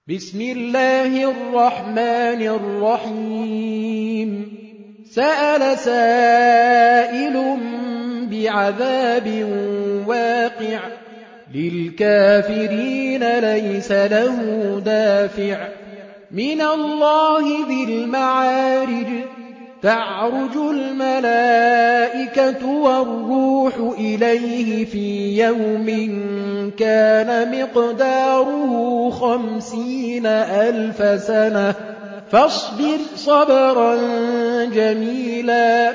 بسم الله الرحمن الرحيم سأل سائل بعذاب واقع للكافرين ليس له دافع من الله ذي المعارج تعرج الملائكة والروح إليه في يوم كان مقداره 50,000 سنة فاصبر صبرا جميلا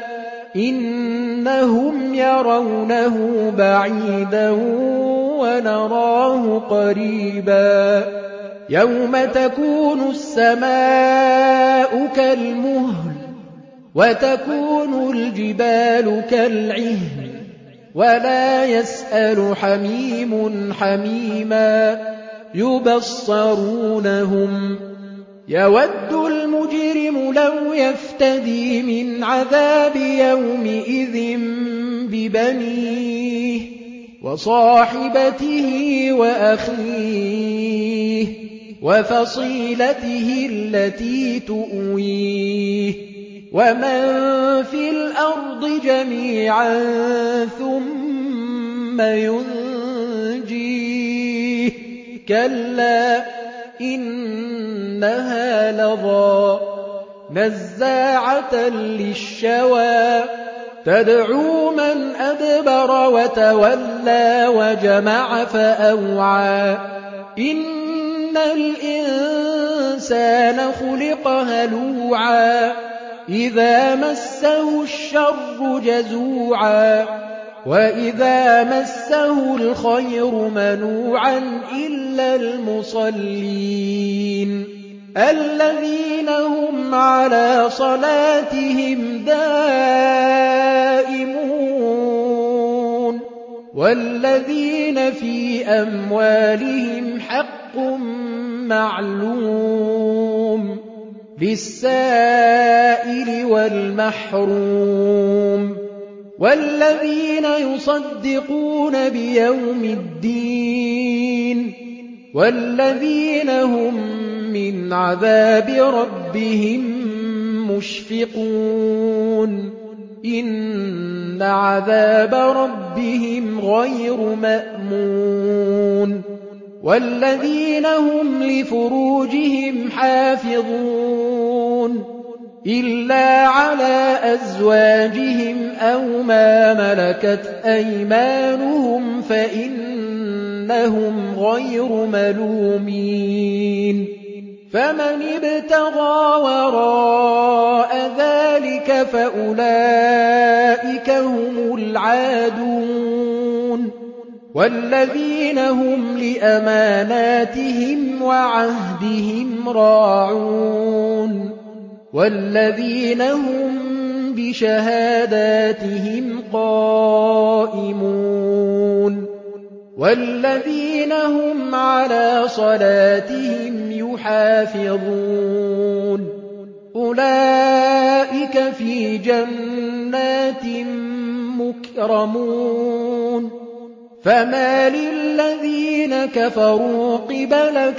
إنهم يرونه بعيدا ونراه قريبا يوم تكون السماء كالمهل وتكون الجبال كالعهن ولا يسأل حميم حميما يبصرونهم يود المجرم لو يفتدي من عذاب يومئذ ببنيه وصاحبته وأخيه وفصيلته التي تؤويه ومن في الأرض جميعا ثم ينجيه كلا إنها لظى نزاعة للشوى تدعو من أدبر وتولى وجمع فأوعى إن الإنسان خلق هلوعا إذا مسه الشر جزوعا وإذا مسه الخير منوعا إلا المصلين الذين هم على صلاتهم دائمون والذين في أموالهم حق معلوم للسائل والمحروم والذين يصدقون بيوم الدين والذين هم من عذاب ربهم مشفقون إن عذاب ربهم غير مأمون والذين هم لفروجهم حافظون إلا على أزواجهم أو ما ملكت أيمانهم فإنهم غير ملومين فمن ابتغى وراء ذلك فأولئك هم العادون والذين هم لأماناتهم وعهدهم راعون والذين هم بشهاداتهم قائمون والذين هم على صلاتهم يحافظون أولئك في جنات مكرمون فما للذين كفروا قبلك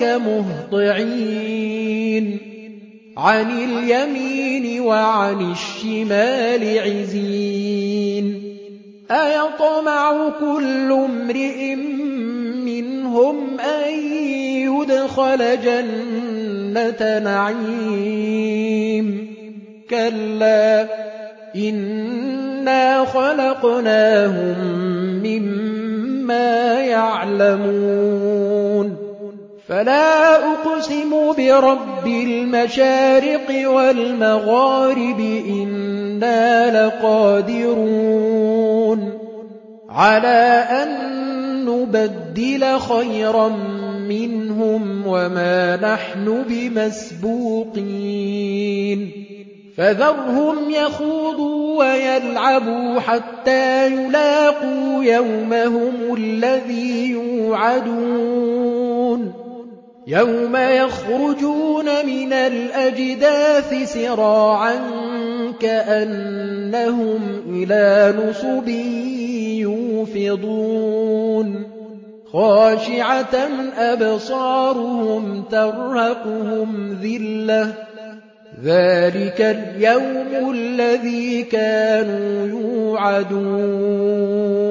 مهطعين عن اليمين وعن الشمال عزين أيطمع كل امرئ منهم أن يدخل جنة نعيم كلا إنا خلقناهم مما يعلمون فلا أقسم برب المشارق والمغارب إنا لقادرون على أن نبدل خيرا منهم وما نحن بمسبوقين فذرهم يخوضوا ويلعبوا حتى يلاقوا يومهم الذي يوعدون يوم يخرجون من الأجداث سراعا كأنهم إلى نصب يوفضون خاشعة أبصارهم ترهقهم ذلة ذلك اليوم الذي كانوا يوعدون